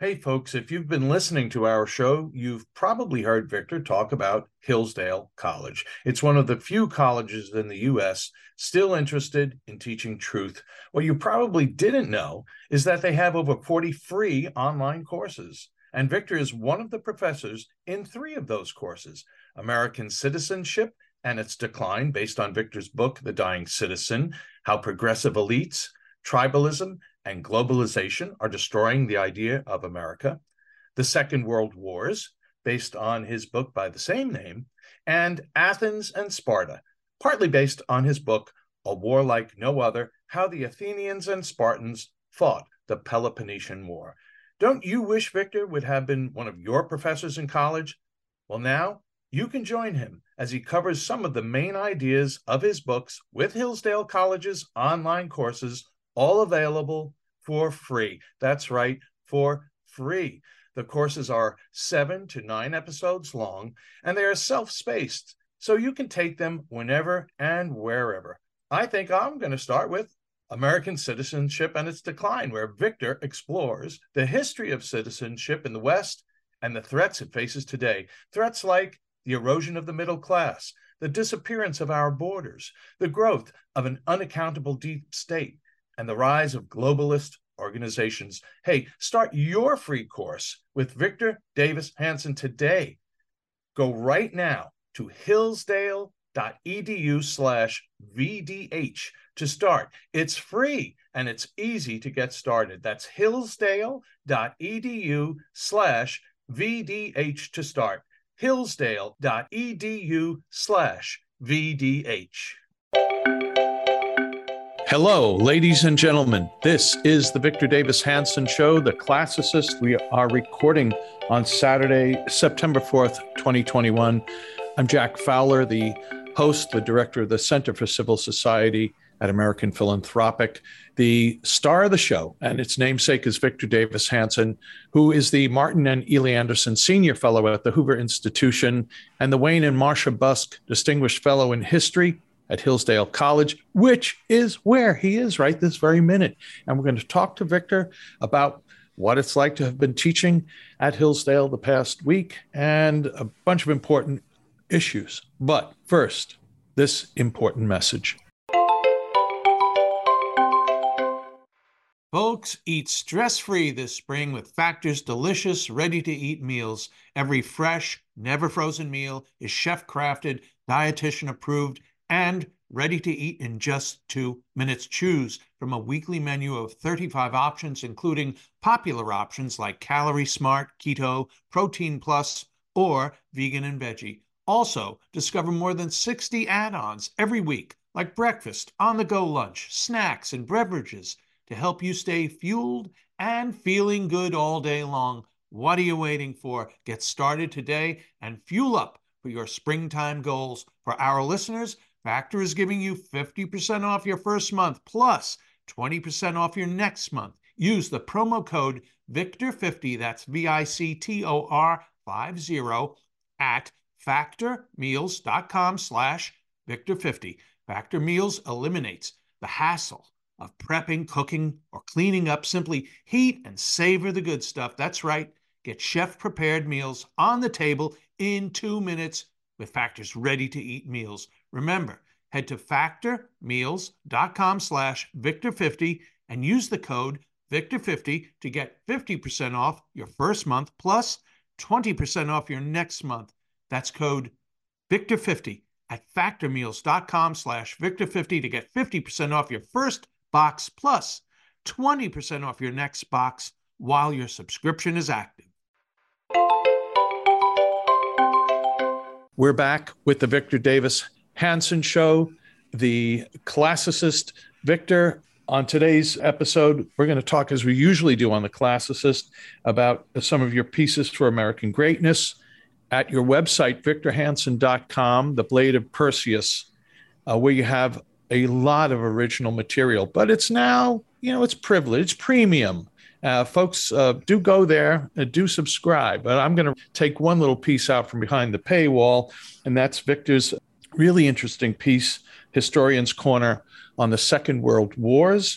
Hey, folks, if you've been listening to our show, you've probably heard Victor talk about Hillsdale College. It's one of the few colleges in the U.S. still interested in teaching truth. What you probably didn't know is that they have over 40 free online courses. And Victor is one of the professors in 3 of those courses: American Citizenship and Its Decline, based on Victor's book, The Dying Citizen: How Progressive Elites, Tribalism, and Globalization Are Destroying the Idea of America; The Second World Wars, based on his book by the same name; and Athens and Sparta, partly based on his book, A War Like No Other: How the Athenians and Spartans Fought the Peloponnesian War. Don't you wish Victor would have been one of your professors in college? Well, now you can join him as he covers some of the main ideas of his books with Hillsdale College's online courses, all available for free. That's right, for free. The courses are 7 to 9 episodes long, and they are self-spaced, so you can take them whenever and wherever. I think I'm going to start with American Citizenship and Its Decline, where Victor explores the history of citizenship in the West and the threats it faces today. Threats like the erosion of the middle class, the disappearance of our borders, the growth of an unaccountable deep state, and the rise of globalist organizations. Hey, start your free course with Victor Davis Hanson today. Go right now to hillsdale.edu/VDH to start. It's free and it's easy to get started. That's hillsdale.edu/VDH to start. hillsdale.edu/VDH. Hello, ladies and gentlemen. This is the Victor Davis Hanson Show, The Classicist. We are recording on Saturday, September 4th, 2021. I'm Jack Fowler, the host, the director of the Center for Civil Society at American Philanthropic. The star of the show, and its namesake, is Victor Davis Hanson, who is the Martin and Ely Anderson Senior Fellow at the Hoover Institution and the Wayne and Marcia Busk Distinguished Fellow in History at Hillsdale College, which is where he is right this very minute. And we're going to talk to Victor about what it's like to have been teaching at Hillsdale the past week and a bunch of important issues. But first, this important message. Folks, eat stress-free this spring with Factor's delicious, ready-to-eat meals. Every fresh, never-frozen meal is chef-crafted, dietitian-approved, and ready to eat in just 2 minutes. Choose from a weekly menu of 35 options, including popular options like Calorie Smart, Keto, Protein Plus, or Vegan and Veggie. Also, discover more than 60 add-ons every week, like breakfast, on-the-go lunch, snacks, and beverages to help you stay fueled and feeling good all day long. What are you waiting for? Get started today and fuel up for your springtime goals. For our listeners, Factor is giving you 50% off your first month plus 20% off your next month. Use the promo code VICTOR50, that's VICTOR50, at factormeals.com/Victor50. Factor Meals eliminates the hassle of prepping, cooking, or cleaning up. Simply heat and savor the good stuff. That's right. Get chef-prepared meals on the table in 2 minutes with Factor's ready-to-eat meals. Remember, head to factormeals.com/Victor50 and use the code Victor50 to get 50% off your first month plus 20% off your next month. That's code Victor50 at factormeals.com/Victor50 to get 50% off your first box plus 20% off your next box while your subscription is active. We're back with the Victor Davis Hanson Show, the classicist. Victor, on today's episode, we're going to talk, as we usually do on the Classicist, about some of your pieces for American greatness. At your website, victorhanson.com, The Blade of Perseus, where you have a lot of original material, but it's now, it's privileged, premium. Folks, do go there, do subscribe. But I'm going to take one little piece out from behind the paywall, and that's Victor's really interesting piece, Historian's Corner, on the Second World Wars.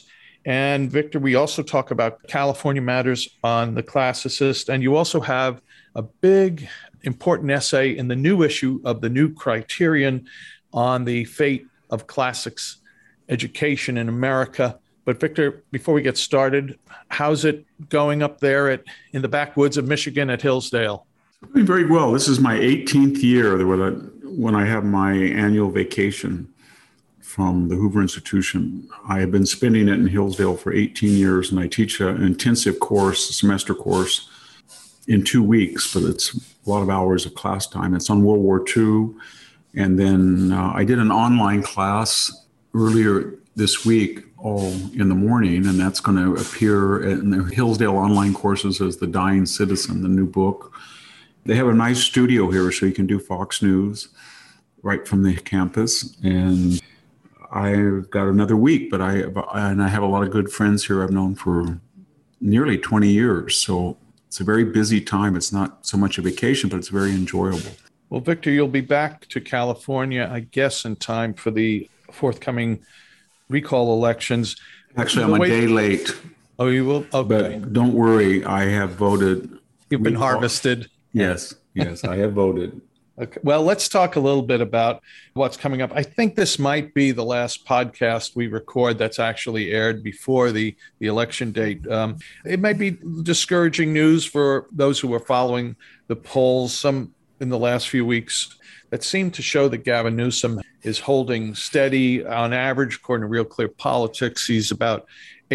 And Victor, we also talk about California matters on the Classicist. And you also have a big, important essay in the new issue of the New Criterion on the fate of classics education in America. But Victor, before we get started, how's it going up there in the backwoods of Michigan at Hillsdale? Doing very well. This is my 18th year when I have my annual vacation from the Hoover Institution. I have been spending it in Hillsdale for 18 years, and I teach an intensive course, a semester course, in 2 weeks, but it's a lot of hours of class time. It's on World War II. And then I did an online class earlier this week, all in the morning, and that's going to appear in the Hillsdale online courses as The Dying Citizen, the new book. They have a nice studio here, so you can do Fox News right from the campus. And I've got another week, but I have a lot of good friends here I've known for nearly 20 years. So it's a very busy time. It's not so much a vacation, but it's very enjoyable. Well, Victor, you'll be back to California, I guess, in time for the forthcoming recall elections. Actually, I'm a day late. Oh, you will? Okay. But don't worry, I have voted. You've been harvested. Yes, I have voted. Okay. Well, let's talk a little bit about what's coming up. I think this might be the last podcast we record that's actually aired before the election date. It might be discouraging news for those who are following the polls, some in the last few weeks, that seem to show that Gavin Newsom is holding steady. On average, according to Real Clear Politics, he's about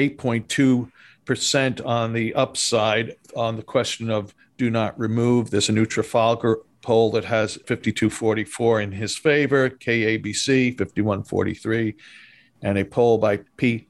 8.2% on the upside on the question of do not remove. There's a new Trafalgar poll that has 52-44 in his favor, KABC 51-43, and a poll by PIC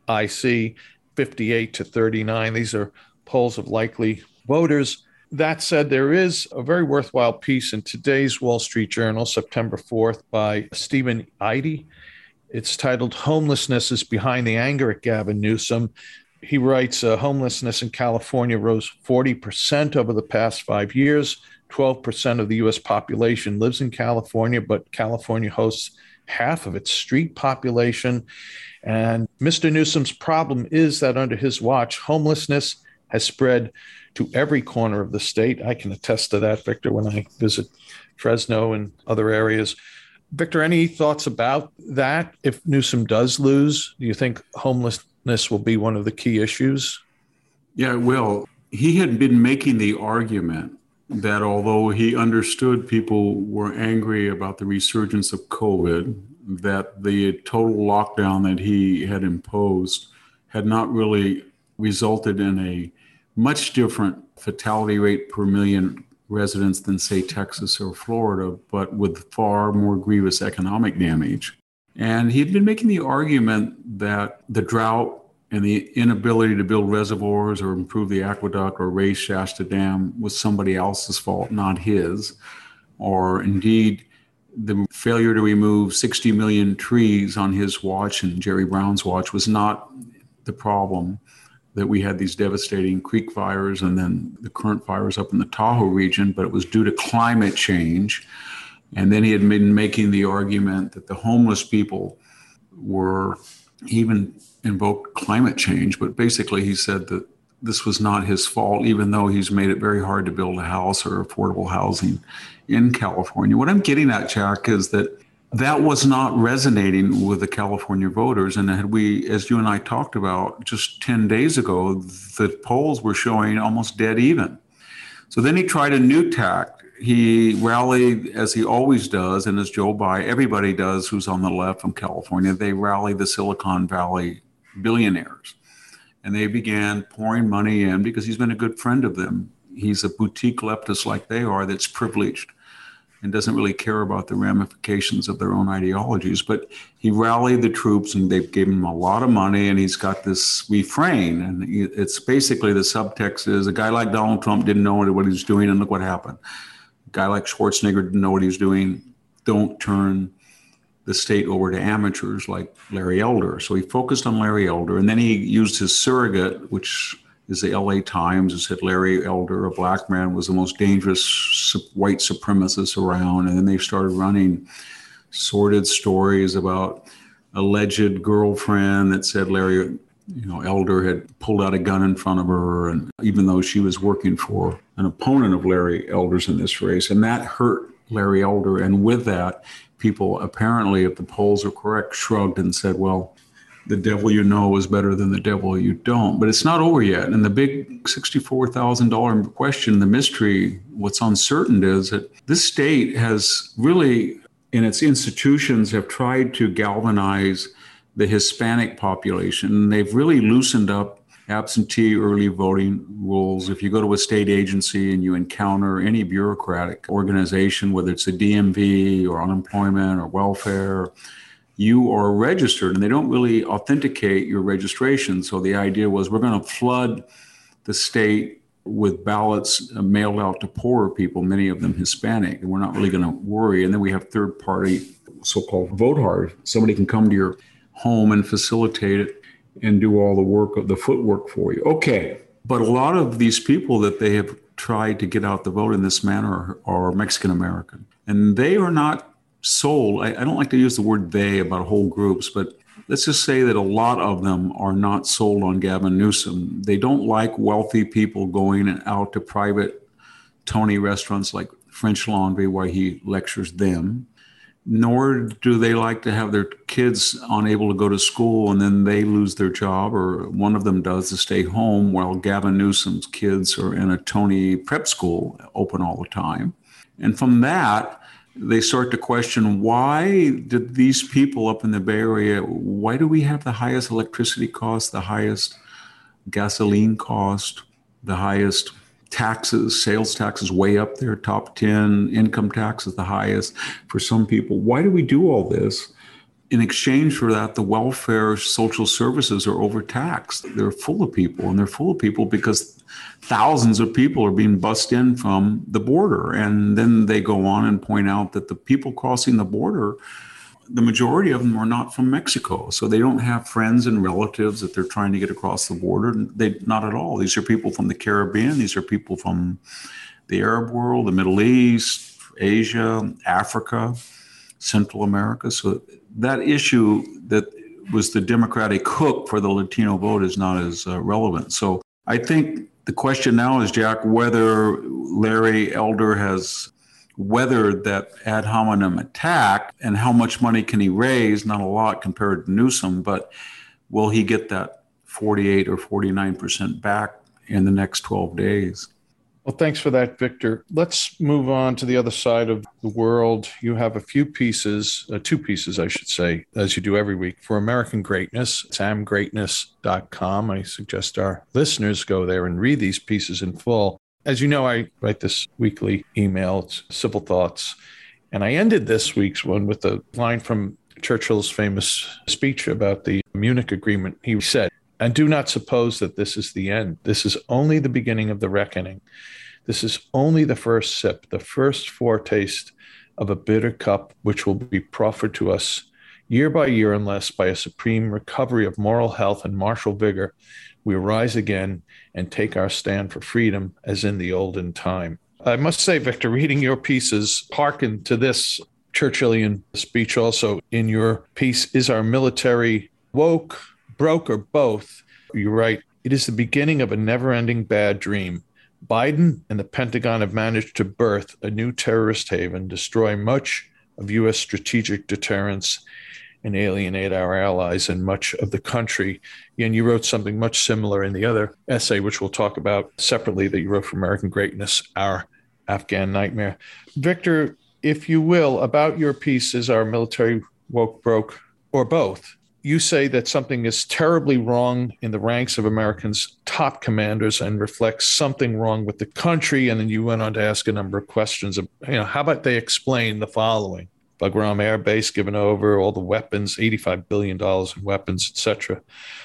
58-39. These are polls of likely voters. That said, there is a very worthwhile piece in today's Wall Street Journal, September 4th, by Stephen Eide. It's titled "Homelessness is Behind the Anger at Gavin Newsom." He writes, homelessness in California rose 40% over the past 5 years. 12% of the U.S. population lives in California, but California hosts half of its street population. And Mr. Newsom's problem is that under his watch, homelessness has spread to every corner of the state. I can attest to that, Victor, when I visit Fresno and other areas. Victor, any thoughts about that? If Newsom does lose, do you think homelessness will be one of the key issues? Yeah, it will. He had been making the argument that although he understood people were angry about the resurgence of COVID, that the total lockdown that he had imposed had not really resulted in a much different fatality rate per million residents than, say, Texas or Florida, but with far more grievous economic damage. And he'd been making the argument that the drought and the inability to build reservoirs or improve the aqueduct or raise Shasta Dam was somebody else's fault, not his. Or indeed, the failure to remove 60 million trees on his watch and Jerry Brown's watch was not the problem, that we had these devastating creek fires and then the current fires up in the Tahoe region, but it was due to climate change. And then he had been making the argument that the homeless people were, he even invoked climate change, but basically he said that this was not his fault, even though he's made it very hard to build a house or affordable housing in California. What I'm getting at, Jack, is that was not resonating with the California voters. And had we, as you and I talked about just 10 days ago, the polls were showing almost dead even. So then he tried a new tack. He rallied, as he always does, and as Joe Biden, everybody does who's on the left from California, they rally the Silicon Valley billionaires. And they began pouring money in because he's been a good friend of them. He's a boutique leftist like they are that's privileged and doesn't really care about the ramifications of their own ideologies. But he rallied the troops and they gave him a lot of money, and he's got this refrain. And it's basically the subtext is a guy like Donald Trump didn't know what he was doing, and look what happened. A guy like Schwarzenegger didn't know what he was doing. Don't turn the state over to amateurs like Larry Elder. So he focused on Larry Elder, and then he used his surrogate, which is the LA Times, who said Larry Elder, a black man, was the most dangerous white supremacist around. And then they started running sordid stories about alleged girlfriend that said Larry Elder had pulled out a gun in front of her, and even though she was working for an opponent of Larry Elder's in this race, and that hurt Larry Elder. And with that, people apparently, if the polls are correct, shrugged and said, well, the devil you know is better than the devil you don't. But it's not over yet. And the big $64,000 question, the mystery, what's uncertain is that this state has really, in its institutions, have tried to galvanize the Hispanic population. They've really loosened up absentee early voting rules. If you go to a state agency and you encounter any bureaucratic organization, whether it's a DMV or unemployment or welfare, you are registered, and they don't really authenticate your registration. So the idea was we're going to flood the state with ballots mailed out to poorer people, many of them Hispanic, and we're not really going to worry. And then we have third-party so-called vote hard. Somebody can come to your home and facilitate it and do all the work of the footwork for you. Okay, but a lot of these people that they have tried to get out the vote in this manner are Mexican-American, and they are not sold. I don't like to use the word they about whole groups, but let's just say that a lot of them are not sold on Gavin Newsom. They don't like wealthy people going out to private Tony restaurants like French Laundry where he lectures them, nor do they like to have their kids unable to go to school and then they lose their job, or one of them does, to stay home while Gavin Newsom's kids are in a Tony prep school open all the time. And from that, they start to question, why did these people up in the Bay Area, why do we have the highest electricity cost, the highest gasoline cost, the highest taxes, sales taxes way up there, top 10, income tax is the highest for some people. Why do we do all this? In exchange for that, the welfare social services are overtaxed. They're full of people, and they're full of people because thousands of people are being bussed in from the border. And then they go on and point out that the people crossing the border, the majority of them are not from Mexico. So they don't have friends and relatives that they're trying to get across the border. Not at all. These are people from the Caribbean. These are people from the Arab world, the Middle East, Asia, Africa, Central America. So that issue that was the Democratic hook for the Latino vote is not as relevant. So I think the question now is, Jack, whether Larry Elder has weathered that ad hominem attack and how much money can he raise? Not a lot compared to Newsom, but will he get that 48 or 49% back in the next 12 days? Well, thanks for that, Victor. Let's move on to the other side of the world. You have a few pieces, two pieces, I should say, as you do every week, for American Greatness. It's amgreatness.com. I suggest our listeners go there and read these pieces in full. As you know, I write this weekly email, it's Civil Thoughts, and I ended this week's one with a line from Churchill's famous speech about the Munich Agreement. He said, "And do not suppose that this is the end. This is only the beginning of the reckoning. This is only the first sip, the first foretaste of a bitter cup which will be proffered to us year by year, unless by a supreme recovery of moral health and martial vigor, we rise again and take our stand for freedom as in the olden time." I must say, Victor, reading your pieces hearkened to this Churchillian speech also in your piece. Is our military woke, broke, or both? You write, "It is the beginning of a never-ending bad dream. Biden and the Pentagon have managed to birth a new terrorist haven, destroy much of U.S. strategic deterrence, and alienate our allies and much of the country." And you wrote something much similar in the other essay, which we'll talk about separately, that you wrote for American Greatness, Our Afghan Nightmare. Victor, if you will, about your piece, Is our military woke, broke, or both? You say that something is terribly wrong in the ranks of Americans' top commanders and reflects something wrong with the country. And then you went on to ask a number of questions. How about they explain the following? Bagram Air Base given over, all the weapons, $85 billion in weapons, etc.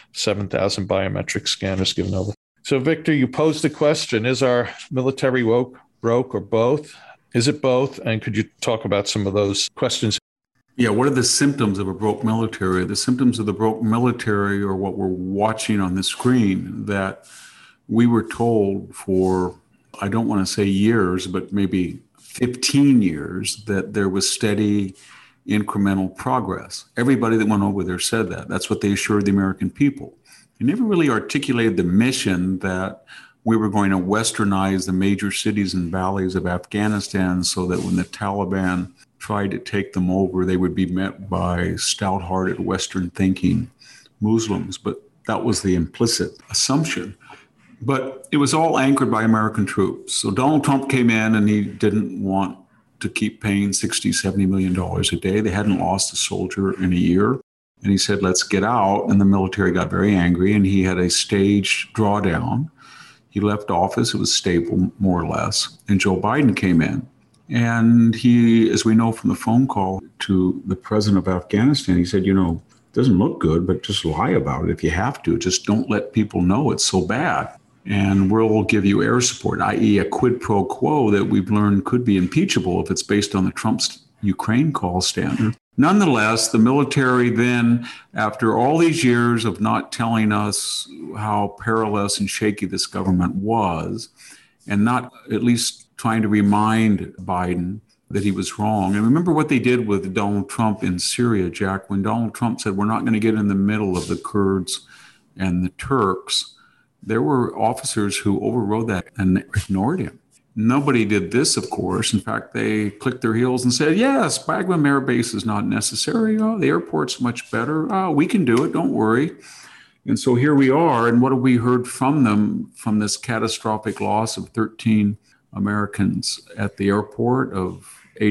7,000 biometric scanners given over. So, Victor, you posed the question, is our military woke, broke, or both? Is it both? And could you talk about some of those questions? Yeah, what are the symptoms of a broke military? The symptoms of the broke military are what we're watching on the screen, that we were told for, I don't want to say years, but maybe 15 years, that there was steady incremental progress. Everybody that went over there said that. That's what they assured the American people. He never really articulated the mission that we were going to westernize the major cities and valleys of Afghanistan so that when the Taliban tried to take them over, they would be met by stout-hearted Western thinking Muslims. But that was the implicit assumption. But it was all anchored by American troops. So Donald Trump came in and he didn't want to keep paying $60, $70 million a day. They hadn't lost a soldier in a year. And he said, let's get out. And the military got very angry and he had a staged drawdown. He left office. It was stable, more or less. And Joe Biden came in. And he, as we know from the phone call to the president of Afghanistan, he said, it doesn't look good, but just lie about it if you have to. Just don't let people know it's so bad. And we'll give you air support, i.e. a quid pro quo that we've learned could be impeachable if it's based on the Trump's Ukraine call standard. Nonetheless, the military then, after all these years of not telling us how perilous and shaky this government was, and not at least trying to remind Biden that he was wrong. And remember what they did with Donald Trump in Syria, Jack, when Donald Trump said, we're not going to get in the middle of the Kurds and the Turks. There were officers who overrode that and ignored him. Nobody did this, of course. In fact, they clicked their heels and said, yes, Bagram Air Base is not necessary. Oh, the airport's much better. Oh, we can do it. Don't worry. And so here we are. And what have we heard from them from this catastrophic loss of 13 Americans at the airport, of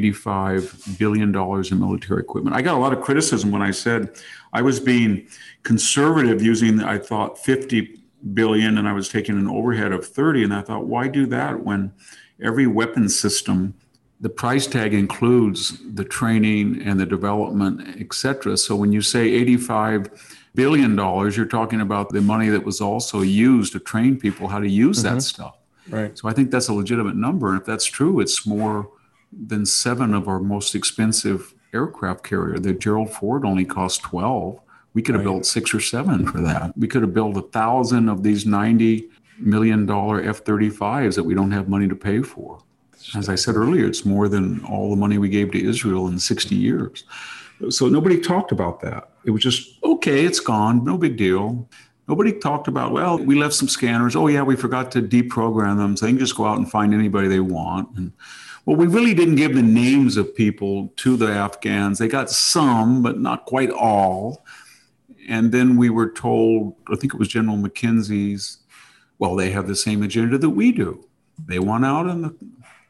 $85 billion in military equipment? I got a lot of criticism when I said I was being conservative using, I thought, 50 billion, and I was taking an overhead of 30. And I thought, why do that when every weapon system, the price tag includes the training and the development, et cetera. So when you say $85 billion, you're talking about the money that was also used to train people how to use that stuff. Right. So I think that's a legitimate number. And if that's true, it's more than 7 of our most expensive aircraft carrier. The Gerald Ford only cost 12. We could have built 6 or 7 for that. We could have built 1,000 of these $90 million F-35s that we don't have money to pay for. As I said earlier, it's more than all the money we gave to Israel in 60 years. So nobody talked about that. It was just, okay, it's gone, no big deal. Nobody talked about, well, we left some scanners. Oh, yeah, we forgot to deprogram them, so they can just go out and find anybody they want. And, well, we really didn't give the names of people to the Afghans. They got some, but not quite all. And then we were told, I think it was General McKenzie's, well, they have the same agenda that we do. They want out on the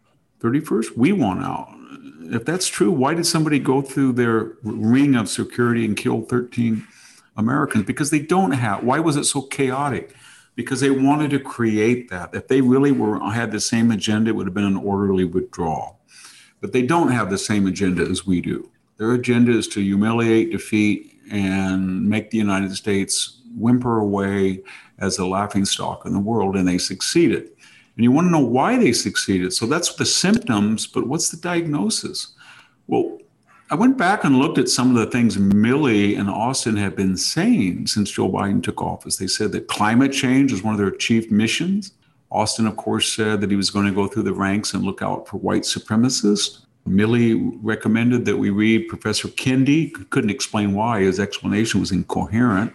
31st. We want out. If that's true, why did somebody go through their ring of security and kill 13 Americans? Because they don't have. Why was it so chaotic? Because they wanted to create that. If they really had the same agenda, it would have been an orderly withdrawal. But they don't have the same agenda as we do. Their agenda is to humiliate, defeat, and make the United States whimper away as a laughingstock in the world, and they succeeded. And you want to know why they succeeded. So that's the symptoms, but what's the diagnosis? Well, I went back and looked at some of the things Milley and Austin have been saying since Joe Biden took office. They said that climate change was one of their chief missions. Austin, of course, said that he was going to go through the ranks and look out for white supremacists. Milley recommended that we read Professor Kendi. Couldn't explain why. His explanation was incoherent.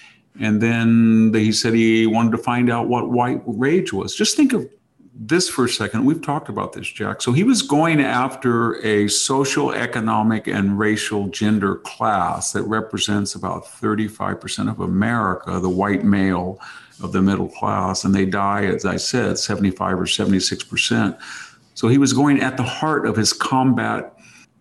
And then he said he wanted to find out what white rage was. Just think of this for a second. We've talked about this, Jack. So he was going after a social, economic, and racial gender class that represents about 35% of America, the white male of the middle class. And they die, as I said, 75 or 76%. So he was going at the heart of his combat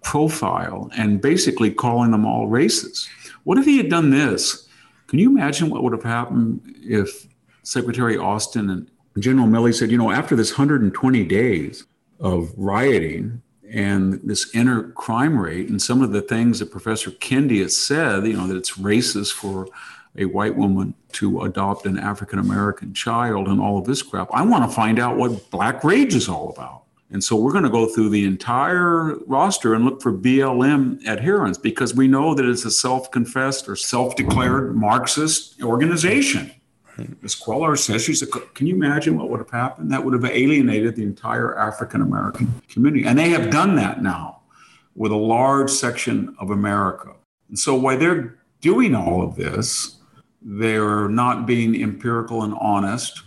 profile and basically calling them all racist. What if he had done this? Can you imagine what would have happened if Secretary Austin and General Milley said, after this 120 days of rioting and this inner crime rate and some of the things that Professor Kendi has said, that it's racist for a white woman to adopt an African-American child and all of this crap, I want to find out what Black rage is all about. And so we're going to go through the entire roster and look for BLM adherents because we know that it's a self-confessed or self-declared Marxist organization. Ms. Queller says, she said, can you imagine what would have happened? That would have alienated the entire African-American community. And they have done that now with a large section of America. And so while they're doing all of this, They're not being empirical and honest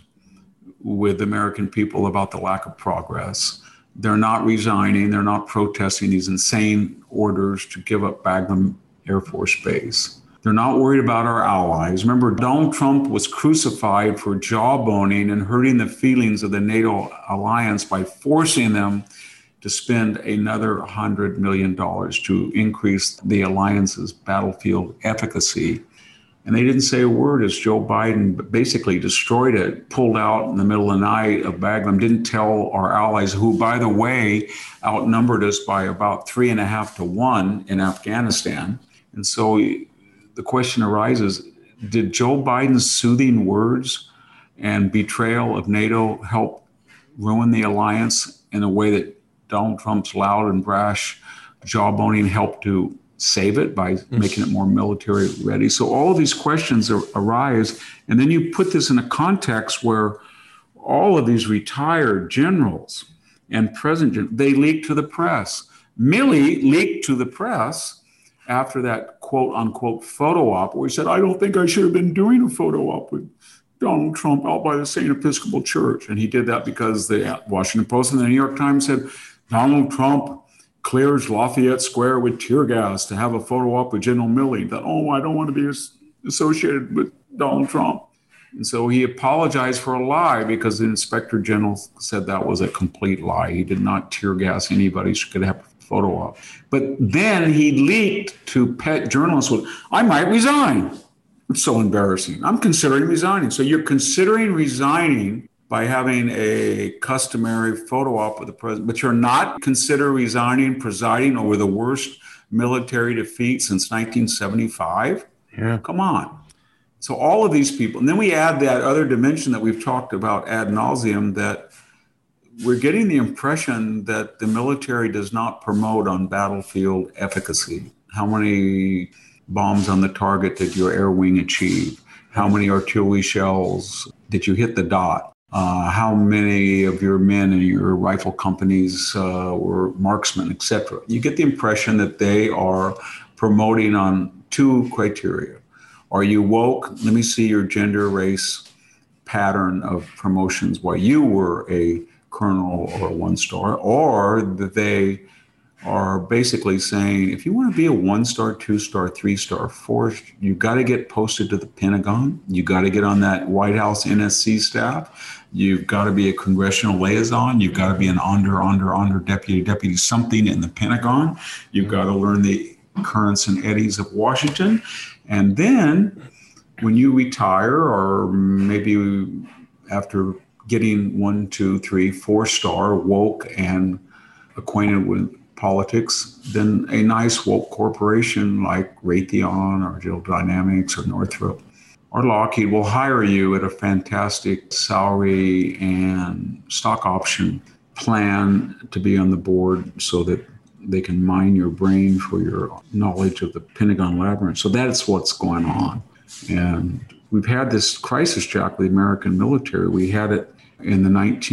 with the American people about the lack of progress. They're not resigning. They're not protesting these insane orders to give up Bagram Air Force Base. They're not worried about our allies. Remember, Donald Trump was crucified for jawboning and hurting the feelings of the NATO alliance by forcing them to spend another $100 million to increase the alliance's battlefield efficacy. And they didn't say a word as Joe Biden basically destroyed it, pulled out in the middle of the night of Bagram, didn't tell our allies, who, by the way, outnumbered us by about 3.5 to 1 in Afghanistan. And so the question arises, did Joe Biden's soothing words and betrayal of NATO help ruin the alliance in a way that Donald Trump's loud and brash jawboning helped to save it by making it more military ready? So all of these questions arise, and then you put this in a context where all of these retired generals and present, they leaked to the press. Milley leaked to the press after that quote unquote photo op where he said, I don't think I should have been doing a photo op with Donald Trump out by the St. Episcopal Church. And he did that because the Washington Post and the New York Times said, Donald Trump clears Lafayette Square with tear gas to have a photo op with General Milley. That, I don't want to be associated with Donald Trump. And so he apologized for a lie because the Inspector General said that was a complete lie. He did not tear gas anybody who could have a photo op. But then he leaked to pet journalists with, I might resign. It's so embarrassing. I'm considering resigning. So you're considering resigning by having a customary photo op with the president, but you're not consider resigning, presiding over the worst military defeat since 1975? Yeah. Come on. So all of these people, and then we add that other dimension that we've talked about ad nauseum, that we're getting the impression that the military does not promote on battlefield efficacy. How many bombs on the target did your air wing achieve? How many artillery shells did you hit the dot? How many of your men in your rifle companies were marksmen, etc. You get the impression that they are promoting on two criteria. Are you woke? Let me see your gender, race pattern of promotions while you were a colonel or a one-star, or that they are basically saying, if you want to be a 1-star, 2-star, 3-star, 4, you got to get posted to the Pentagon. You got to get on that White House NSC staff. You've got to be a congressional liaison. You've got to be an under deputy something in the Pentagon. You've got to learn the currents and eddies of Washington. And then when you retire, or maybe after getting 1, 2, 3, 4-star woke and acquainted with politics, then a nice woke corporation like Raytheon or General Dynamics or Northrop or Lockheed will hire you at a fantastic salary and stock option plan to be on the board so that they can mine your brain for your knowledge of the Pentagon labyrinth. So that's what's going on. And we've had this crisis, Jack, with the American military. We had it in the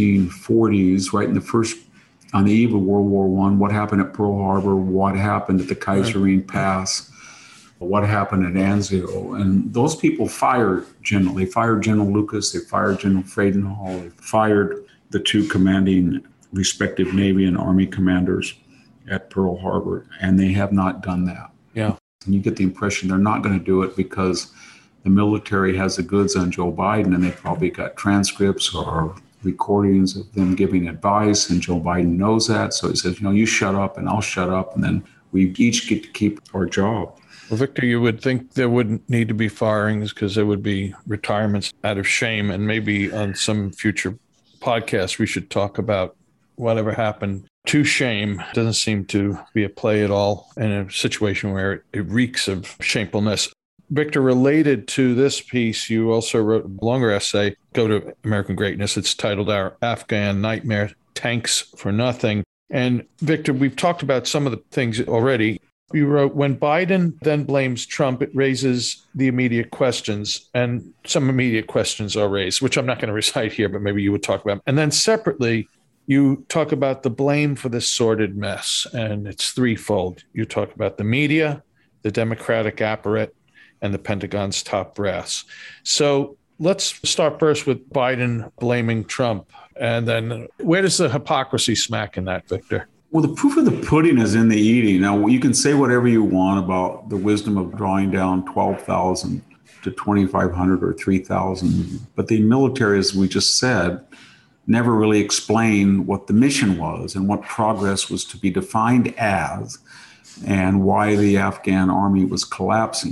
1940s, right in the first, on the eve of World War I, what happened at Pearl Harbor, what happened at the Kaiserine Pass, what happened at Anzio. And those people fired General. They fired General Lucas, they fired General Friedenthal, they fired the two commanding respective Navy and Army commanders at Pearl Harbor, and they have not done that. Yeah. And you get the impression they're not going to do it because the military has the goods on Joe Biden, and they probably got transcripts or recordings of them giving advice, and Joe Biden knows that. So he says, you shut up and I'll shut up, and then we each get to keep our job. Well, Victor, you would think there wouldn't need to be firings because there would be retirements out of shame, and maybe on some future podcast we should talk about whatever happened to shame. Doesn't seem to be a play at all in a situation where it reeks of shamefulness. Victor, related to this piece, you also wrote a longer essay, Go to American Greatness. It's titled Our Afghan Nightmare, Tanks for Nothing. And Victor, we've talked about some of the things already. You wrote, when Biden then blames Trump, it raises the immediate questions, and some immediate questions are raised, which I'm not going to recite here, but maybe you would talk about. And then separately, you talk about the blame for this sordid mess, and it's threefold. You talk about the media, the Democratic apparat, and the Pentagon's top brass. So let's start first with Biden blaming Trump. And then where does the hypocrisy smack in that, Victor? Well, the proof of the pudding is in the eating. Now, you can say whatever you want about the wisdom of drawing down 12,000 to 2,500 or 3,000, but the military, as we just said, never really explained what the mission was and what progress was to be defined as and why the Afghan army was collapsing.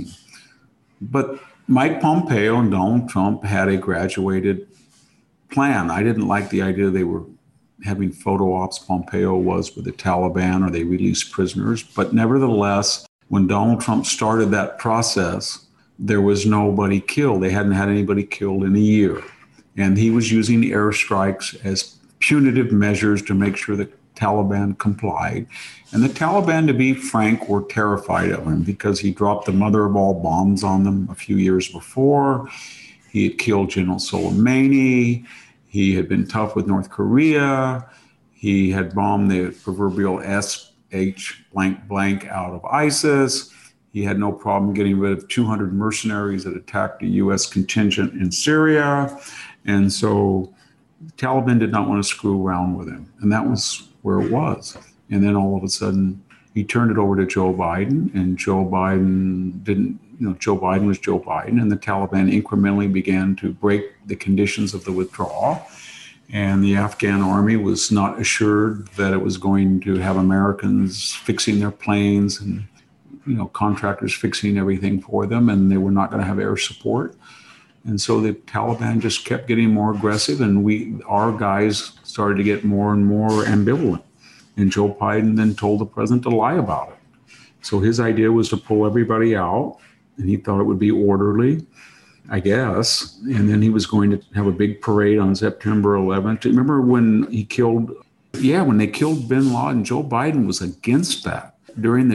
But Mike Pompeo and Donald Trump had a graduated plan. I didn't like the idea they were having photo ops. Pompeo was with the Taliban, or they released prisoners. But nevertheless, when Donald Trump started that process, there was nobody killed. They hadn't had anybody killed in a year. And he was using airstrikes as punitive measures to make sure the Taliban complied. And the Taliban, to be frank, were terrified of him because he dropped the mother of all bombs on them a few years before. He had killed General Soleimani. He had been tough with North Korea. He had bombed the proverbial SH blank blank out of ISIS. He had no problem getting rid of 200 mercenaries that attacked a U.S. contingent in Syria. And so the Taliban did not want to screw around with him. And that was where it was. And then all of a sudden, he turned it over to Joe Biden, and Joe Biden didn't, Joe Biden was Joe Biden, and the Taliban incrementally began to break the conditions of the withdrawal. And the Afghan army was not assured that it was going to have Americans fixing their planes and, contractors fixing everything for them, and they were not going to have air support. And so the Taliban just kept getting more aggressive, and our guys started to get more and more ambivalent. And Joe Biden then told the president to lie about it. So his idea was to pull everybody out, and he thought it would be orderly, I guess. And then he was going to have a big parade on September 11th. Remember when they killed bin Laden? Joe Biden was against that. During the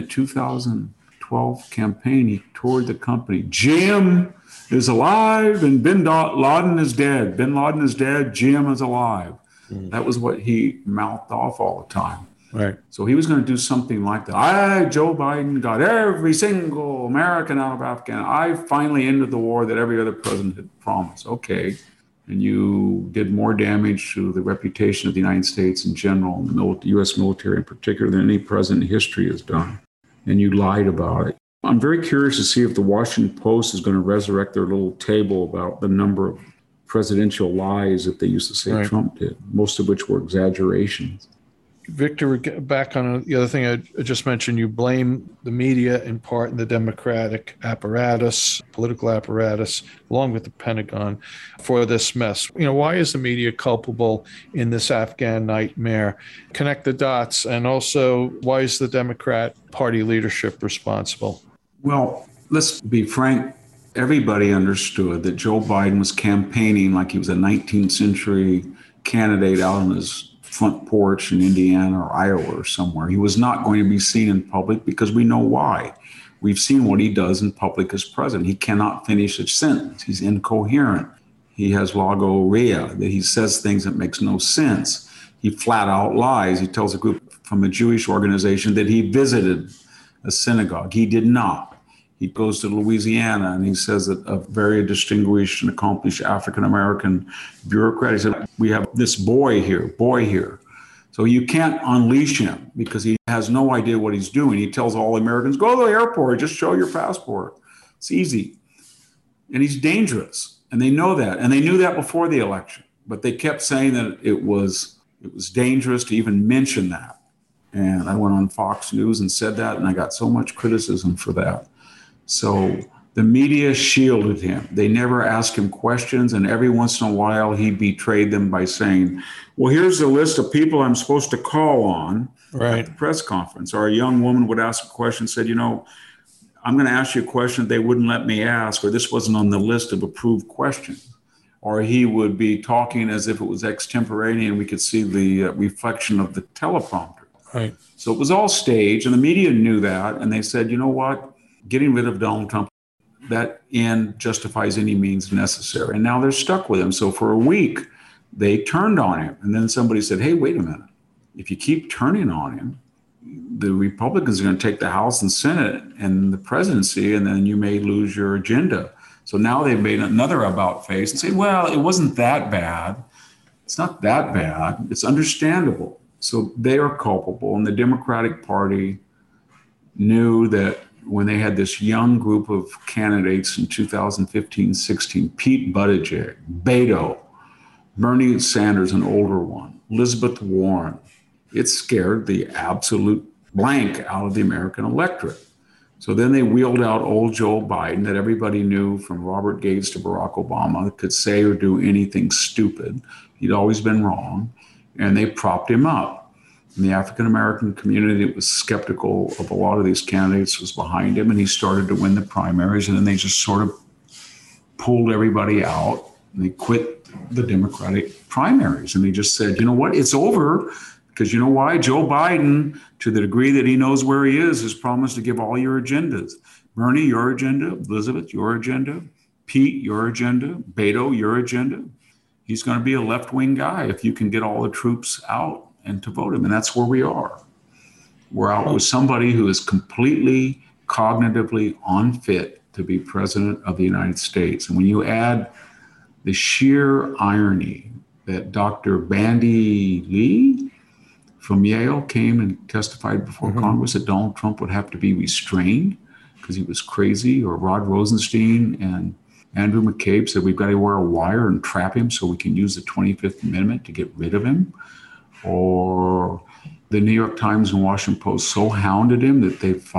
2012 campaign, he toured the company. Jim is alive and bin Laden is dead. Bin Laden is dead. Jim is alive. That was what he mouthed off all the time. Right. So he was going to do something like that. Joe Biden got every single American out of Afghanistan. I finally ended the war that every other president had promised. Okay. And you did more damage to the reputation of the United States in general, and the U.S. military in particular, than any president in history has done. And you lied about it. I'm very curious to see if the Washington Post is going to resurrect their little table about the number of presidential lies that they used to say right. Trump did, most of which were exaggerations. Victor, back on the other thing I just mentioned, you blame the media in part and the Democratic apparatus, political apparatus, along with the Pentagon for this mess. Why is the media culpable in this Afghan nightmare? Connect the dots. And also, why is the Democrat Party leadership responsible? Well, let's be frank. Everybody understood that Joe Biden was campaigning like he was a 19th century candidate out on his front porch in Indiana or Iowa or somewhere. He was not going to be seen in public because we know why. We've seen what he does in public as president. He cannot finish a sentence. He's incoherent. He has logorrhea, that he says things that makes no sense. He flat out lies. He tells a group from a Jewish organization that he visited a synagogue. He did not. He goes to Louisiana and he says that a very distinguished and accomplished African-American bureaucrat, he said, we have this boy here. So you can't unleash him because he has no idea what he's doing. He tells all Americans, go to the airport, just show your passport. It's easy. And he's dangerous. And they know that. And they knew that before the election. But they kept saying that it was dangerous to even mention that. And I went on Fox News and said that, and I got so much criticism for that. So the media shielded him. They never asked him questions, and every once in a while he betrayed them by saying, well, here's the list of people I'm supposed to call on at the press conference. Or a young woman would ask a question, said, I'm going to ask you a question they wouldn't let me ask, or this wasn't on the list of approved questions. Or he would be talking as if it was extemporaneous and we could see the reflection of the teleprompter. Right. So it was all staged, and the media knew that, and they said, you know what? Getting rid of Donald Trump, that end justifies any means necessary. And now they're stuck with him. So for a week, they turned on him. And then somebody said, hey, wait a minute. If you keep turning on him, the Republicans are going to take the House and Senate and the presidency, and then you may lose your agenda. So now they've made another about face and say, well, it wasn't that bad. It's not that bad. It's understandable. So they are culpable. And the Democratic Party knew that when they had this young group of candidates in 2015-16, Pete Buttigieg, Beto, Bernie Sanders, an older one, Elizabeth Warren, it scared the absolute blank out of the American electorate. So then they wheeled out old Joe Biden that everybody knew from Robert Gates to Barack Obama could say or do anything stupid. He'd always been wrong. And they propped him up. And the African-American community that was skeptical of a lot of these candidates was behind him, and he started to win the primaries. And then they just sort of pulled everybody out, and they quit the Democratic primaries. And they just said, you know what, it's over. Because you know why? Joe Biden, to the degree that he knows where he is, has promised to give all your agendas. Bernie, your agenda. Elizabeth, your agenda. Pete, your agenda. Beto, your agenda. He's going to be a left-wing guy if you can get all the troops out and to vote him. And that's where we are. We're out with somebody who is completely cognitively unfit to be president of the United States. And when you add the sheer irony that Dr. Bandy Lee from Yale came and testified before Congress that Donald Trump would have to be restrained because he was crazy, or Rod Rosenstein and Andrew McCabe said we've got to wear a wire and trap him so we can use the 25th Amendment to get rid of him, or the New York Times and Washington Post so hounded him that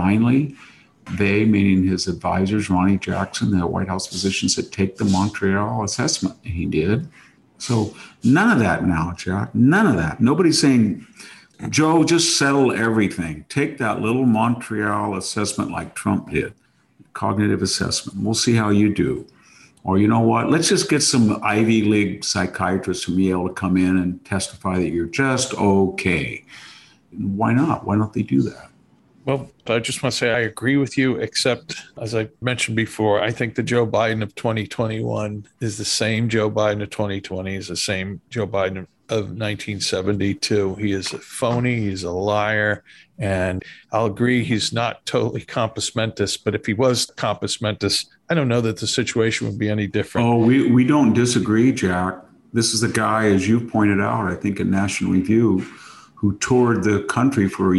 they, meaning his advisors, Ronnie Jackson, the White House physician, said, take the Montreal assessment. And he did. So none of that now, Jack, none of that. Nobody's saying, Joe, just settle everything. Take that little Montreal assessment like Trump did, cognitive assessment. We'll see how you do. Or you know what, let's just get some Ivy League psychiatrists from Yale to come in and testify that you're just okay. Why not? Why don't they do that? Well, I just want to say I agree with you, except as I mentioned before, I think the Joe Biden of 2021 is the same Joe Biden of 2020, is the same Joe Biden of 1972. He is a phony. He's a liar. And I'll agree he's not totally compos mentis, but if he was compos mentis, I don't know that the situation would be any different. Oh, we don't disagree, Jack. This is a guy, as you pointed out, I think in National Review, who toured the country for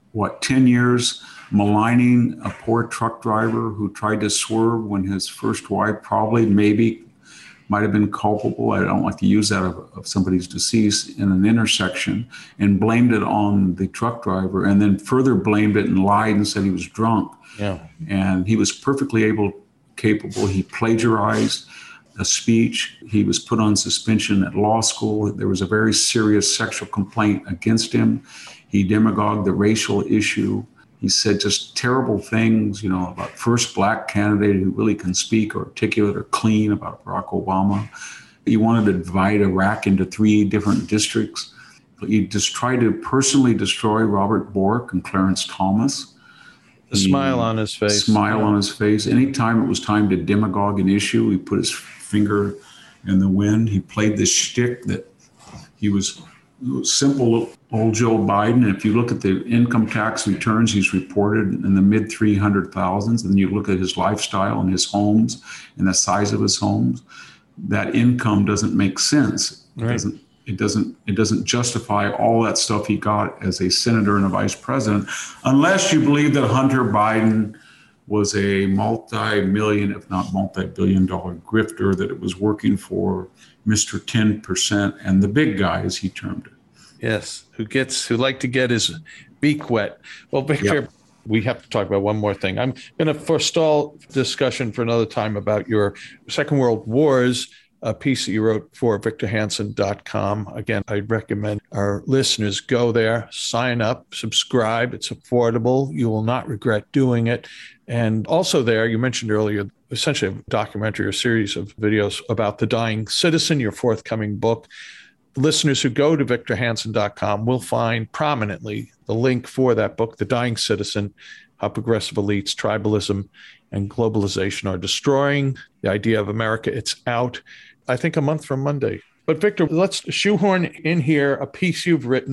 10 years, maligning a poor truck driver who tried to swerve when his first wife maybe might have been culpable. I don't like to use that of somebody's deceased in an intersection, and blamed it on the truck driver, and then further blamed it and lied and said he was drunk. Yeah. And he was perfectly capable. He plagiarized a speech. He was put on suspension at law school. There was a very serious sexual complaint against him. He demagogued the racial issue. He said just terrible things, about first black candidate who really can speak or articulate or clean about Barack Obama. He wanted to divide Iraq into 3 different districts. He just tried to personally destroy Robert Bork and Clarence Thomas. The smile on his face. Smile on his face. Anytime it was time to demagogue an issue, he put his finger in the wind. He played this shtick that he was simple old Joe Biden. And if you look at the income tax returns he's reported in the mid 300,000s, and you look at his lifestyle and his homes and the size of his homes, that income doesn't make sense. Right. It doesn't justify all that stuff he got as a senator and a vice president, unless you believe that Hunter Biden was a multi-million, if not multi-billion-dollar grifter, that it was working for Mr. 10% and the big guy, as he termed it. Yes, who like to get his beak wet. Well, Victor, yep. We have to talk about one more thing. I'm going to forestall discussion for another time about your Second World Wars, a piece that you wrote for victorhanson.com. Again, I'd recommend our listeners go there, sign up, subscribe. It's affordable. You will not regret doing it. And also there, you mentioned earlier, essentially a documentary or series of videos about The Dying Citizen, your forthcoming book. Listeners who go to victorhanson.com will find prominently the link for that book, The Dying Citizen, How Progressive Elites, Tribalism, and Globalization Are Destroying the Idea of America. It's out, I think, a month from Monday. But Victor, let's shoehorn in here a piece you've written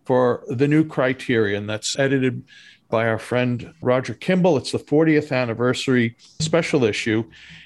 for the new criterion that's edited by our friend Roger Kimball. It's the 40th anniversary special issue,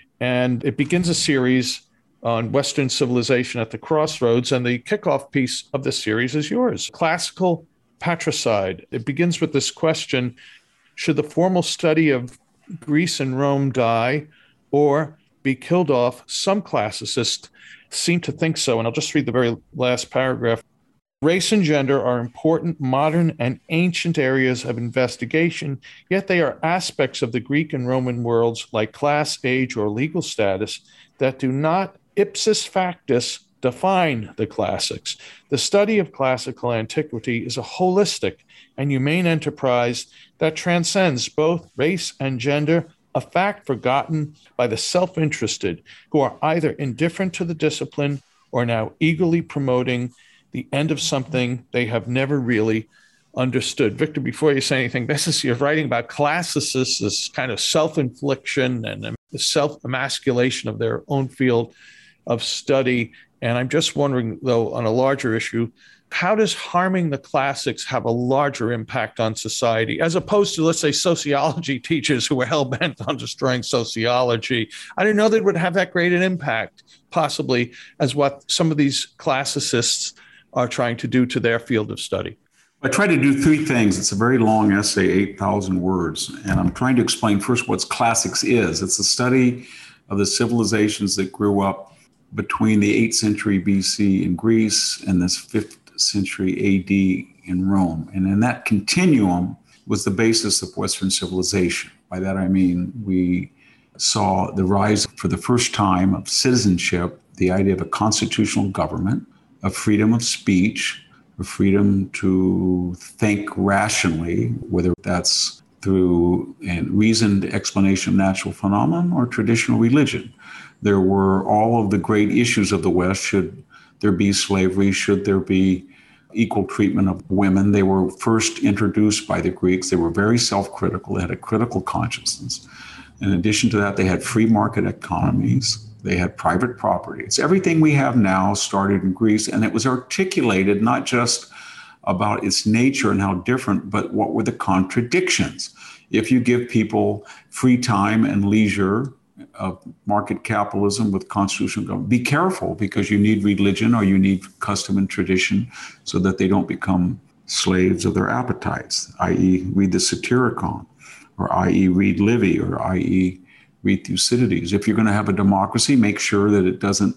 and it begins a series on Western civilization at the crossroads. And the kickoff piece of the series is yours, Classical Patricide. It begins with this question: should the formal study of Greece and Rome die or be killed off? Some classicists seem to think so. And I'll just read the very last paragraph. Race and gender are important modern and ancient areas of investigation, yet they are aspects of the Greek and Roman worlds like class, age, or legal status that do not ipsis factus define the classics. The study of classical antiquity is a holistic and humane enterprise that transcends both race and gender, a fact forgotten by the self-interested who are either indifferent to the discipline or now eagerly promoting the end of something they have never really understood. Victor, before you say anything, you're writing about classicists, this kind of self-infliction and the self-emasculation of their own field of study. And I'm just wondering, though, on a larger issue, how does harming the classics have a larger impact on society, as opposed to, let's say, sociology teachers who are hell-bent on destroying sociology? I didn't know they would have that great an impact, possibly, as what some of these classicists are trying to do to their field of study. I try to do three things. It's a very long essay, 8,000 words. And I'm trying to explain first what classics is. It's a study of the civilizations that grew up between the 8th century BC in Greece and this 5th century AD in Rome. And in that continuum was the basis of Western civilization. By that I mean we saw the rise for the first time of citizenship, the idea of a constitutional government, of freedom of speech, of freedom to think rationally, whether that's through a reasoned explanation of natural phenomenon or traditional religion. There were all of the great issues of the West. Should there be slavery? Should there be equal treatment of women? They were first introduced by the Greeks. They were very self-critical. They had a critical consciousness. In addition to that, they had free market economies. They had private property. It's everything we have now started in Greece, and it was articulated not just about its nature and how different, but what were the contradictions. If you give people free time and leisure of market capitalism with constitutional government, be careful, because you need religion or you need custom and tradition so that they don't become slaves of their appetites, i.e. read the Satyricon, or i.e. read Livy, or i.e. read Thucydides. If you're going to have a democracy, make sure that it doesn't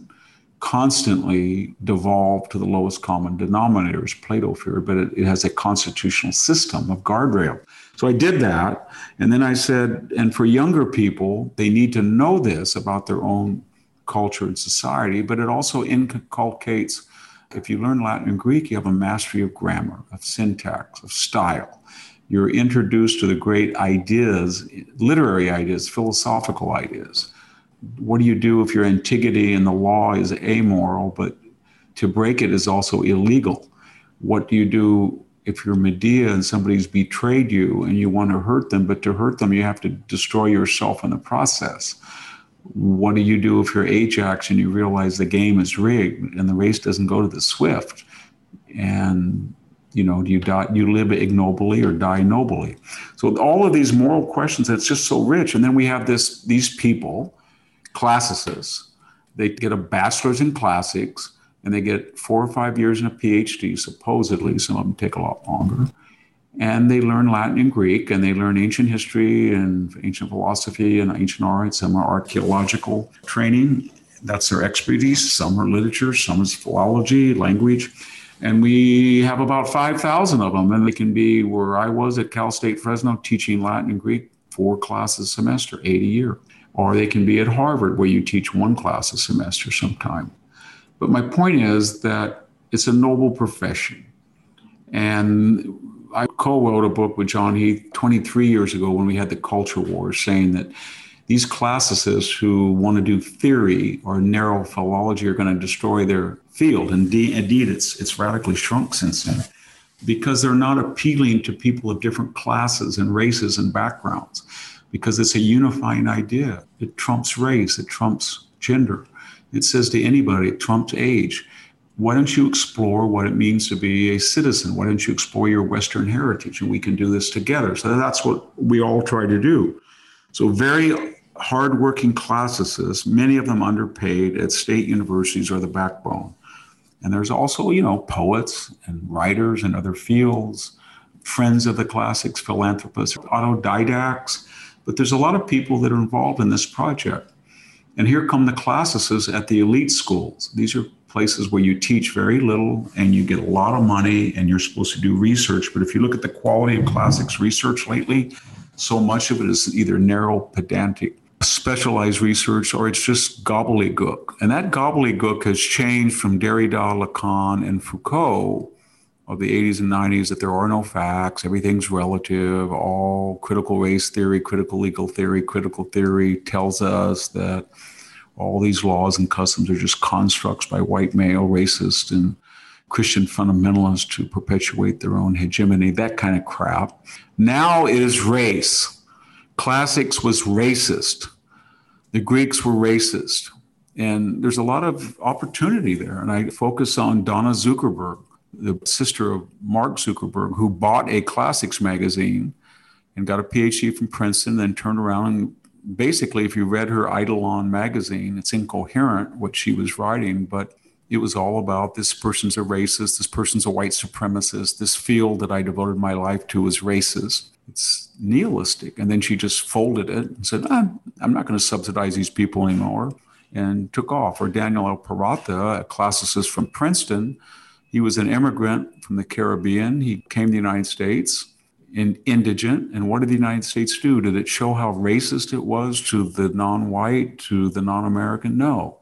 constantly devolve to the lowest common denominator, as Plato feared, but it has a constitutional system of guardrail. So I did that. And then I said, and for younger people, they need to know this about their own culture and society, but it also inculcates, if you learn Latin and Greek, you have a mastery of grammar, of syntax, of style. You're introduced to the great ideas, literary ideas, philosophical ideas. What do you do if your Antigone and the law is amoral, but to break it is also illegal? What do you do if you're Medea and somebody's betrayed you and you want to hurt them, but to hurt them, you have to destroy yourself in the process? What do you do if you're Ajax and you realize the game is rigged and the race doesn't go to the swift? And do you die, you live ignobly or die nobly? So all of these moral questions, it's just so rich. And then we have these people, classicists, they get a bachelor's in classics and they get 4 or 5 years in a PhD, supposedly. Some of them take a lot longer. And they learn Latin and Greek, and they learn ancient history and ancient philosophy and ancient art. Some are archaeological training. That's their expertise. Some are literature, some is philology, language. And we have about 5,000 of them. And they can be where I was at Cal State Fresno teaching Latin and Greek, 4 classes a semester, 8 a year. Or they can be at Harvard where you teach 1 class a semester sometime. But my point is that it's a noble profession. And I co-wrote a book with John Heath 23 years ago when we had the culture wars, saying that these classicists who want to do theory or narrow philology are going to destroy their field. Indeed, it's radically shrunk since then, because they're not appealing to people of different classes and races and backgrounds, because it's a unifying idea. It trumps race, it trumps gender. It says to anybody, it trumps age. why don't you explore what it means to be a citizen? Why don't you explore your Western heritage? And we can do this together. So that's what we all try to do. So very hardworking classicists, many of them underpaid at state universities, are the backbone. And there's also, poets and writers in other fields, friends of the classics, philanthropists, autodidacts. But there's a lot of people that are involved in this project. And here come the classicists at the elite schools. These are places where you teach very little and you get a lot of money and you're supposed to do research. But if you look at the quality of classics research lately, so much of it is either narrow, pedantic, specialized research, or it's just gobbledygook. And that gobbledygook has changed from Derrida, Lacan, and Foucault of the 80s and 90s, that there are no facts, everything's relative, all critical race theory, critical legal theory, critical theory tells us that all these laws and customs are just constructs by white male racists and Christian fundamentalists to perpetuate their own hegemony, that kind of crap. Now it is race. Classics was racist. The Greeks were racist. And there's a lot of opportunity there. And I focus on Donna Zuckerberg, the sister of Mark Zuckerberg, who bought a classics magazine and got a PhD from Princeton, then turned around and basically, if you read her Eidolon magazine, it's incoherent what she was writing, but it was all about this person's a racist, this person's a white supremacist, this field that I devoted my life to is racist. It's nihilistic. And then she just folded it and said, I'm not going to subsidize these people anymore, and took off. Or Daniel El Parata, a classicist from Princeton, he was an immigrant from the Caribbean. He came to the United States, indigent. And what did the United States do? Did it show how racist it was to the non-white, to the non-American? No.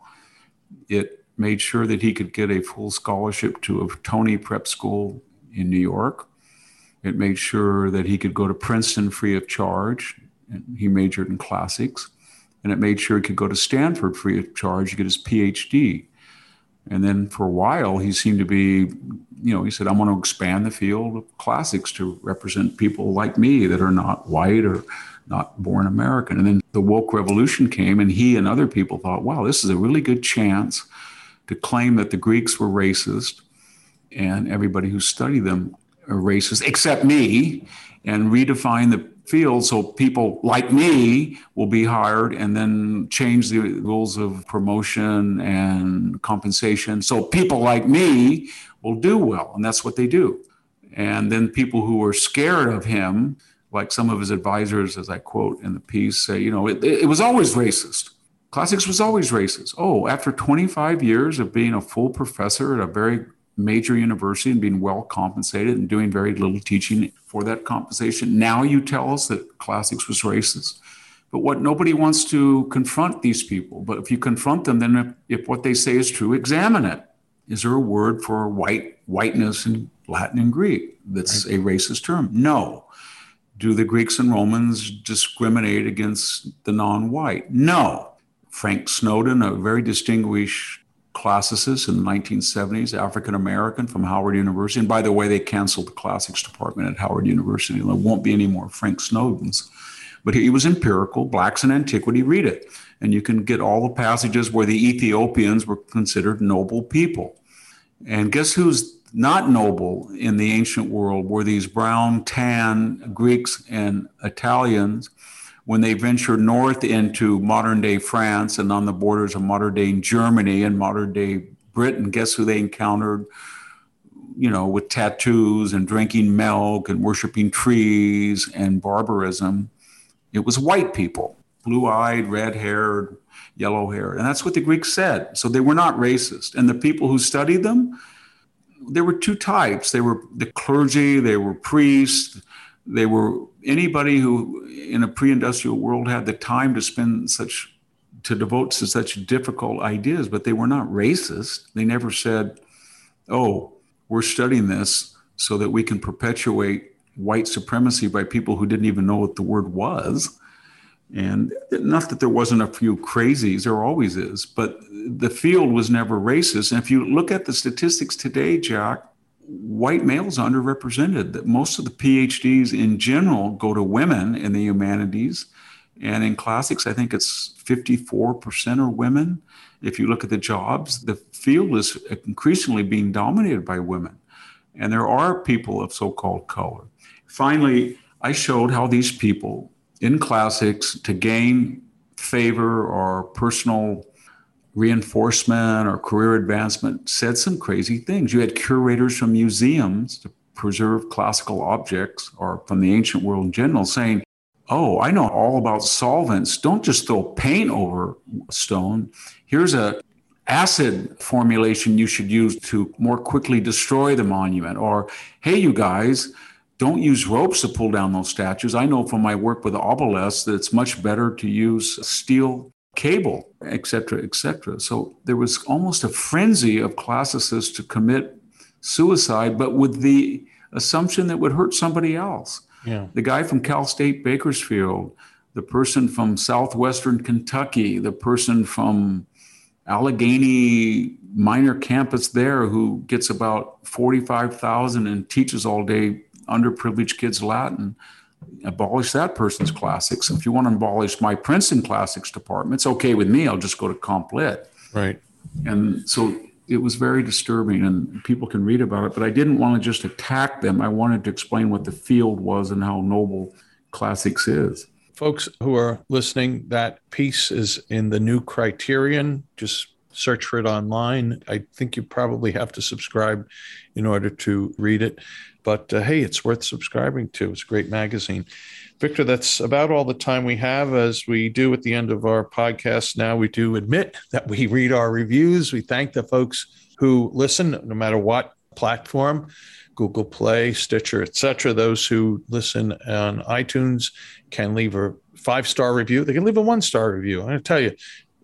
It made sure that he could get a full scholarship to a Tony prep school in New York. It made sure that he could go to Princeton free of charge. And he majored in classics. And it made sure he could go to Stanford free of charge to get his PhD. And then for a while, he seemed to be, he said, I want to expand the field of classics to represent people like me that are not white or not born American. And then the woke revolution came, and he and other people thought, wow, this is a really good chance to claim that the Greeks were racist and everybody who studied them are racist, except me, and redefine the field so people like me will be hired, and then change the rules of promotion and compensation so people like me will do well. And that's what they do. And then people who were scared of him, like some of his advisors, as I quote in the piece, say, it was always racist. Classics was always racist. Oh, after 25 years of being a full professor at a very major university and being well compensated and doing very little teaching for that compensation, now you tell us that classics was racist. But what nobody wants to confront these people. But if you confront them, then if what they say is true, examine it. Is there a word for whiteness in Latin and Greek that's a racist term? No. Do the Greeks and Romans discriminate against the non-white? No. Frank Snowden, a very distinguished classicist in the 1970s, African-American from Howard University. And by the way, they canceled the classics department at Howard University. There won't be any more Frank Snowdens. But he was empirical. Blacks in Antiquity, read it. And you can get all the passages where the Ethiopians were considered noble people. And guess who's not noble in the ancient world were these brown, tan Greeks and Italians when they ventured north into modern-day France and on the borders of modern-day Germany and modern-day Britain. Guess who they encountered, with tattoos and drinking milk and worshiping trees and barbarism? It was white people, blue-eyed, red-haired, yellow-haired. And that's what the Greeks said. So they were not racist. And the people who studied them, there were two types. They were the clergy, they were priests, they were anybody who in a pre-industrial world had the time to devote to such difficult ideas, but they were not racist. They never said, oh, we're studying this so that we can perpetuate white supremacy by people who didn't even know what the word was. And not that there wasn't a few crazies, there always is, but the field was never racist. And if you look at the statistics today, Jack, white males are underrepresented. That most of the PhDs in general go to women in the humanities, And in classics, I think it's 54% are women. If you look at the jobs, the field is increasingly being dominated by women. And there are people of so-called color. Finally, I showed how these people in classics, to gain favor or personal reinforcement or career advancement, said some crazy things. You had curators from museums to preserve classical objects or from the ancient world in general saying, oh, I know all about solvents. Don't just throw paint over stone. Here's a acid formulation you should use to more quickly destroy the monument. Or, hey, you guys, don't use ropes to pull down those statues. I know from my work with obelisks that it's much better to use steel cable, et cetera, et cetera. So there was almost a frenzy of classicists to commit suicide, but with the assumption that would hurt somebody else. Yeah. The guy from Cal State Bakersfield, the person from Southwestern Kentucky, the person from Allegheny minor campus there who gets about 45,000 and teaches all day underprivileged kids Latin, abolish that person's classics. If you want to abolish my Princeton classics department, it's okay with me. I'll just go to Comp Lit. Right. And so it was very disturbing, and people can read about it, but I didn't want to just attack them. I wanted to explain what the field was and how noble classics is. Folks who are listening, that piece is in the New Criterion. Just search for it online. I think you probably have to subscribe in order to read it. But hey, it's worth subscribing to. It's a great magazine. Victor, that's about all the time we have. As we do at the end of our podcast now, we do admit that we read our reviews. We thank the folks who listen, no matter what platform, Google Play, Stitcher, etc. Those who listen on iTunes can leave a 5-star review. They can leave a 1-star review. I'm going to tell you,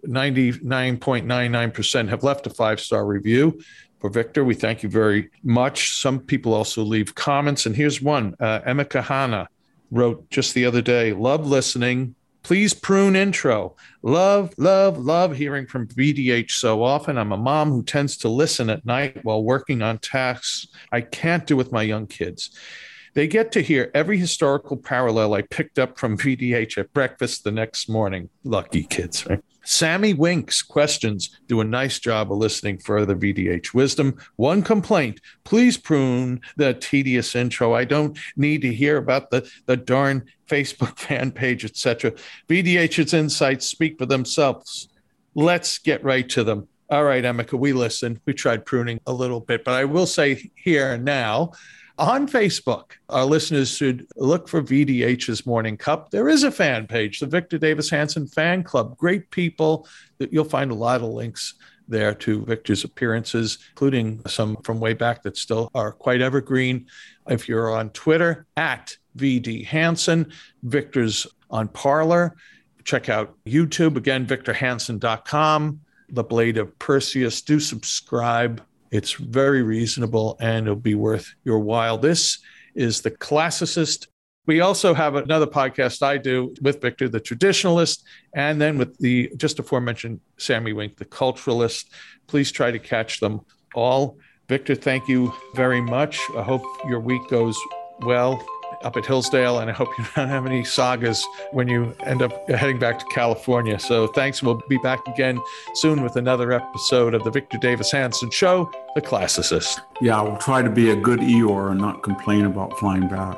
99.99% have left a 5-star review. For Victor, we thank you very much. Some people also leave comments, and here's one. Emma Kahana wrote just the other day, love listening. Please prune intro. Love hearing from VDH so often. I'm a mom who tends to listen at night while working on tasks I can't do with my young kids. They get to hear every historical parallel I picked up from VDH at breakfast the next morning. Lucky kids, right? Sammy Wink's questions do a nice job of listening for the VDH wisdom. One complaint, please prune the tedious intro. I don't need to hear about the darn Facebook fan page, etc. VDH's insights speak for themselves. Let's get right to them. All right, Emeka, we listened. We tried pruning a little bit, but I will say here now, on Facebook, our listeners should look for VDH's Morning Cup. There is a fan page, the Victor Davis Hanson Fan Club. Great people. You'll find a lot of links there to Victor's appearances, including some from way back that still are quite evergreen. If you're on Twitter, at VD Hanson, Victor's on Parler. Check out YouTube, again, victorhanson.com, The Blade of Perseus. Do subscribe. It's very reasonable, and it'll be worth your while. This is The Classicist. We also have another podcast I do with Victor, The Traditionalist, and then with the just aforementioned Sammy Wink, The Culturalist. Please try to catch them all. Victor, thank you very much. I hope your week goes well up at Hillsdale, and I hope you don't have any sagas when you end up heading back to California. So thanks. We'll be back again soon with another episode of the Victor Davis Hanson Show, The Classicist. Yeah, we'll try to be a good Eeyore and not complain about flying back.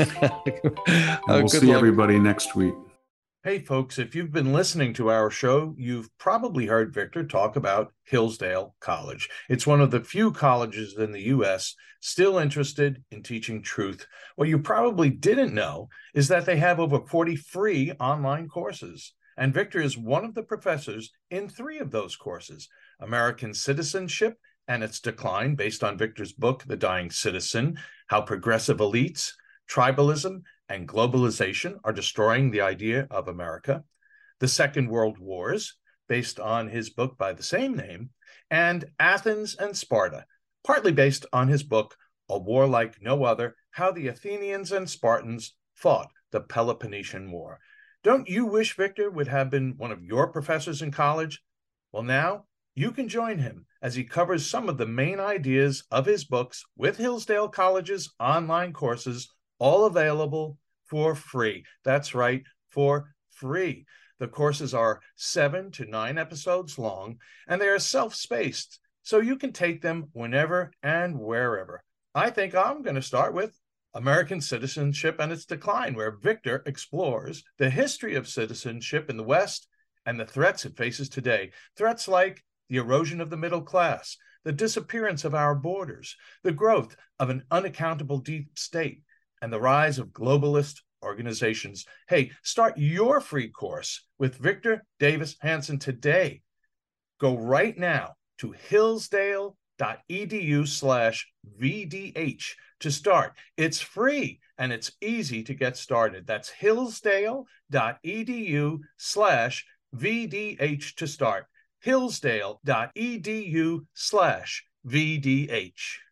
We'll see everybody next week. Hey, folks, if you've been listening to our show, you've probably heard Victor talk about Hillsdale College. It's one of the few colleges in the U.S. still interested in teaching truth. What you probably didn't know is that they have over 40 free online courses. And Victor is one of the professors in 3 of those courses: American Citizenship and Its Decline, based on Victor's book, The Dying Citizen, How Progressive Elites, Tribalism, and Globalization Are Destroying the Idea of America, The Second World Wars, based on his book by the same name, and Athens and Sparta, partly based on his book, A War Like No Other, How the Athenians and Spartans Fought the Peloponnesian War. Don't you wish Victor would have been one of your professors in college? Well, now you can join him as he covers some of the main ideas of his books with Hillsdale College's online courses, all available for free. That's right, for free. The courses are 7 to 9 episodes long, and they are self-spaced, so you can take them whenever and wherever. I think I'm going to start with American Citizenship and Its Decline, where Victor explores the history of citizenship in the West and the threats it faces today. Threats like the erosion of the middle class, the disappearance of our borders, the growth of an unaccountable deep state, and the rise of globalist organizations. Hey, start your free course with Victor Davis Hanson today. Go right now to hillsdale.edu/VDH to start. It's free and it's easy to get started. That's hillsdale.edu/VDH to start. hillsdale.edu/VDH.